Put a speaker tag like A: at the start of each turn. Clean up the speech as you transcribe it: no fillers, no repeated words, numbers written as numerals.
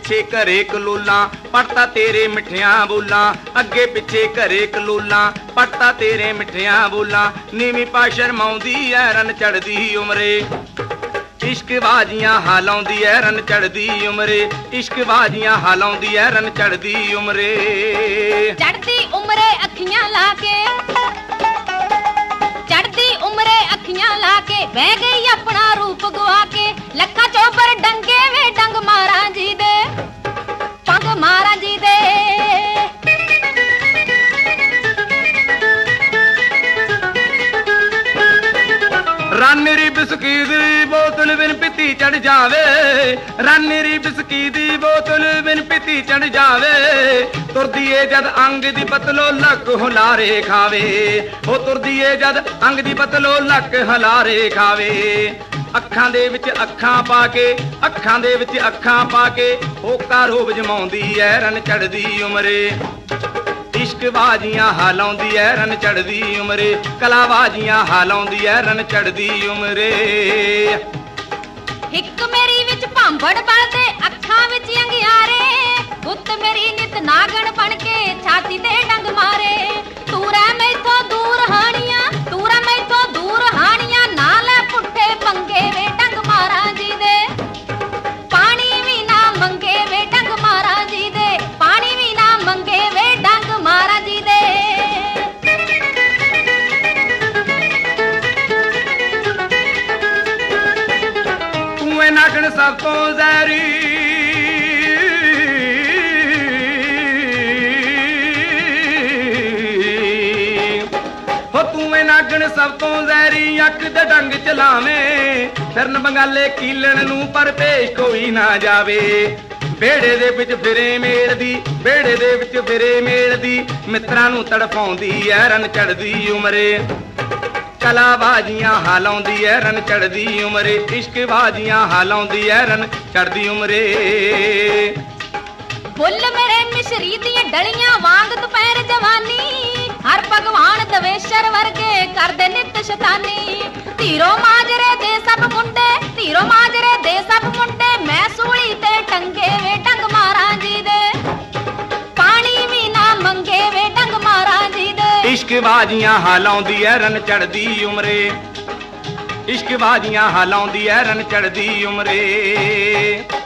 A: ਪਿੱਛੇ ਘਰੇ ਕਲੋਲਾਂ ਪੜਤਾ ਤੇਰੇ ਮਿੱਠੀਆਂ ਬੋਲਾਂ ਅੱਗੇ ਪਿੱਛੇ ਘਰੇ ਕਲੋਲਾਂ ਪੜਤਾ ਤੇਰੇ ਮਿੱਠੀਆਂ ਬੋਲਾਂ ਨੀਵੀਂ ਪਾ ਸ਼ਰਮਾਉਂਦੀ ਐ ਰਨ ਚੜਦੀ ਉਮਰੇ इश्क बाजियां हालाउंदी ऐ रन चढ़दी उमरे इश्क बाजियां हालाउंदी ऐ रन चढ़दी उमरे
B: चढ़दी उमरे अखियां लाके चढ़दी उमरे अखियां लाके बह गई अपना रूप गवा के लखा चौपर डंगे वे डंग मारा जी दे पंग मारा जी दे
A: रानी बिस्की दी बोतल बिन पीती चढ़ जावे रानी बिस्की दी बोतल बिन पीती चढ़ जावे तुरदी ए जद अंग दी पतलो लक हुलारे खावे ओ तुरदी ए जद अंग दी पतलो लक हुलारे खावे ਅੱਖਾਂ ਦੇ ਵਿੱਚ ਅੱਖਾਂ ਪਾ ਕੇ ਅੱਖਾਂ ਦੇ ਵਿੱਚ ਅੱਖਾਂ ਪਾ ਕੇ ਹੋਕਾ ਰੋਬ ਜਮਾਉਂਦੀ ਐ ਰਨ ਚੜਦੀ ਉਮਰੇ इश्क बाजियां हालाउंदी ऐ रन चढ़दी उमरे कला बाजियां हालाउंदी ऐ रन चढ़दी उमरे
B: हिक मेरी विच भांबड़ बलदे अखां विच अंगियारे गुत्त मेरी नित नागण बन के छाती ते डंग मारे तू रह मैथों दूर हानियां तू रह मैथों दूर हानियां ना ले पुट्ठे पंगे वे डंग मारा जी दे पानी भी ना मंगे वे डंग मारा जी दे पानी भी ना मंगे वे डंग मारा जी दे
A: तू ए नागण सब तो ज़हरी हो तू ए नागण सब तो ज़हरी अख दे डंग चलावें फिरन बंगाले कीलण नूं पर पेश कोई ना जावे बेड़े दे विच फिरे मेल दी बेड़े दे विच फिरे मेल दी मित्रां नूं तड़फाउंदी ऐ रन चढ़दी उमरे कला बाजियां हालाउंदी ऐ रन चढ़दी उमरे इश्क बाजियां हालाउंदी ऐ रन चढ़दी उमरे
B: फुल मेरे मिश्री दी डलियां वांग दुपहर जवानी हर भगवान दवेशर वर्गे कर दे नित शैतानी धीरो माजरे दे सब मुंडे धीरो माजरे दे सब मुंडे मैं सूली ते टंगे वे डंग मारा जी दे पानी भी ना मंगे वे डंग मारा जी दे
A: इश्क बाजियां हालाउंदी ऐ रन चढ़दी उमरे इश्क बाजियां हालाउंदी ऐ रन चढ़दी उमरे